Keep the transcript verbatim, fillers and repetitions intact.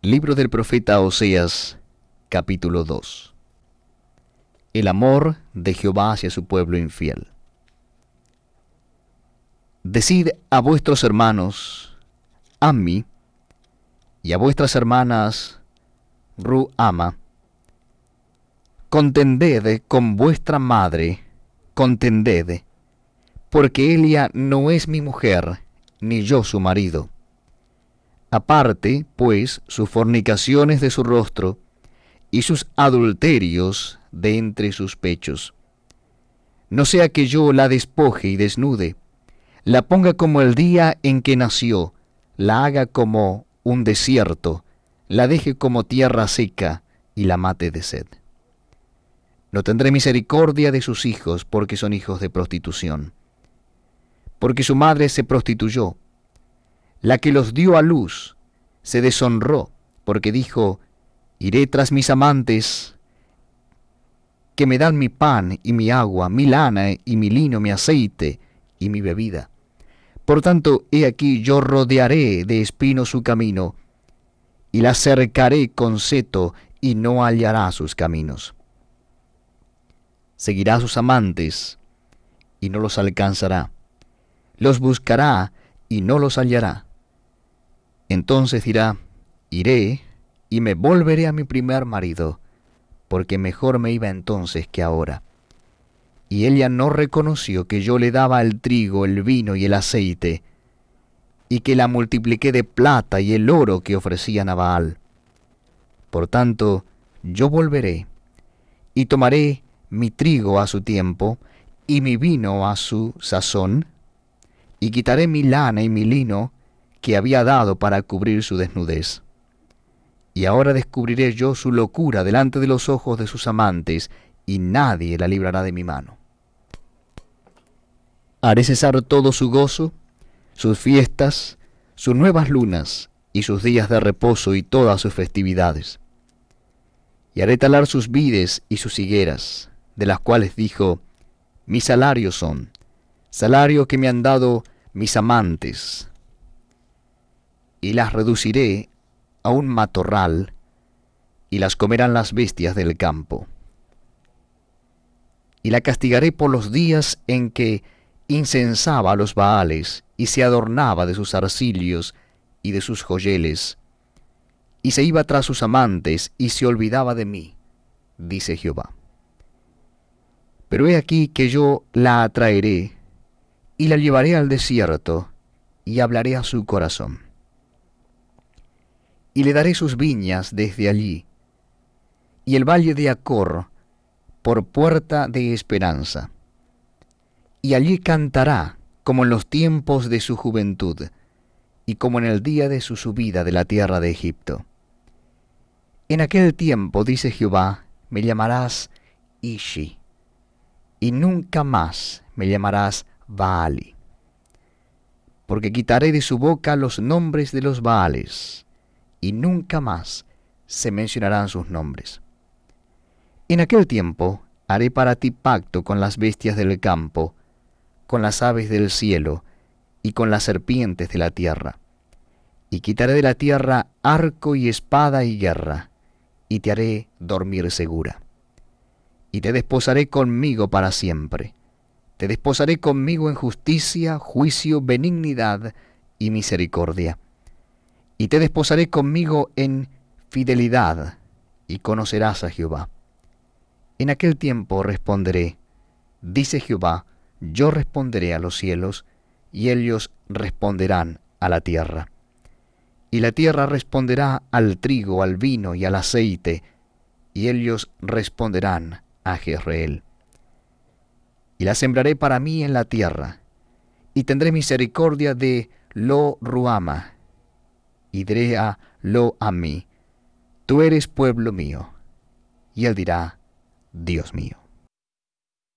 Libro del profeta Oseas, capítulo dos. El amor de Jehová hacia su pueblo infiel. Decid a vuestros hermanos, Ammi, y a vuestras hermanas, Ruhama, contended con vuestra madre, contended, porque ella no es mi mujer, ni yo su marido. Aparte, pues, sus fornicaciones de su rostro, y sus adulterios de entre sus pechos. No sea que yo la despoje y desnude, la ponga como el día en que nació, la haga como un desierto, la deje como tierra seca, y la mate de sed. No tendré misericordia de sus hijos, porque son hijos de prostitución. Porque su madre se prostituyó. La que los dio a luz se deshonró, porque dijo: iré tras mis amantes, que me dan mi pan y mi agua, mi lana y mi lino, mi aceite y mi bebida. Por tanto, he aquí yo rodearé de espinos su camino, y la cercaré con seto, y no hallará sus caminos. Seguirá a sus amantes, y no los alcanzará. Los buscará, y no los hallará. Entonces dirá: iré, y me volveré a mi primer marido, porque mejor me iba entonces que ahora. Y ella no reconoció que yo le daba el trigo, el vino y el aceite, y que la multipliqué de plata y el oro que ofrecían a Baal. Por tanto, yo volveré, y tomaré mi trigo a su tiempo, y mi vino a su sazón, y quitaré mi lana y mi lino, que había dado para cubrir su desnudez. Y ahora descubriré yo su locura delante de los ojos de sus amantes, y nadie la librará de mi mano. Haré cesar todo su gozo, sus fiestas, sus nuevas lunas, y sus días de reposo, y todas sus festividades. Y haré talar sus vides y sus higueras, de las cuales dijo: mis salarios son, salario que me han dado mis amantes. Y las reduciré a un matorral, y las comerán las bestias del campo. Y la castigaré por los días en que incensaba a los Baales, y se adornaba de sus arcillos y de sus joyeles, y se iba tras sus amantes, y se olvidaba de mí, dice Jehová. Pero he aquí que yo la atraeré, y la llevaré al desierto, y hablaré a su corazón. Y le daré sus viñas desde allí, y el valle de Acor por puerta de esperanza. Y allí cantará como en los tiempos de su juventud, y como en el día de su subida de la tierra de Egipto. En aquel tiempo, dice Jehová, me llamarás Ishi, y nunca más me llamarás Baali, porque quitaré de su boca los nombres de los Baales, y nunca más se mencionarán sus nombres. En aquel tiempo haré para ti pacto con las bestias del campo, con las aves del cielo, y con las serpientes de la tierra. Y quitaré de la tierra arco y espada y guerra, y te haré dormir segura. Y te desposaré conmigo para siempre. Te desposaré conmigo en justicia, juicio, benignidad y misericordia. Y te desposaré conmigo en fidelidad, y conocerás a Jehová. En aquel tiempo responderé, dice Jehová, yo responderé a los cielos, y ellos responderán a la tierra. Y la tierra responderá al trigo, al vino y al aceite, y ellos responderán a Jezreel. Y la sembraré para mí en la tierra, y tendré misericordia de Lo Ruhama, y diré a Lo Ammi, tú eres pueblo mío, y él dirá, Dios mío.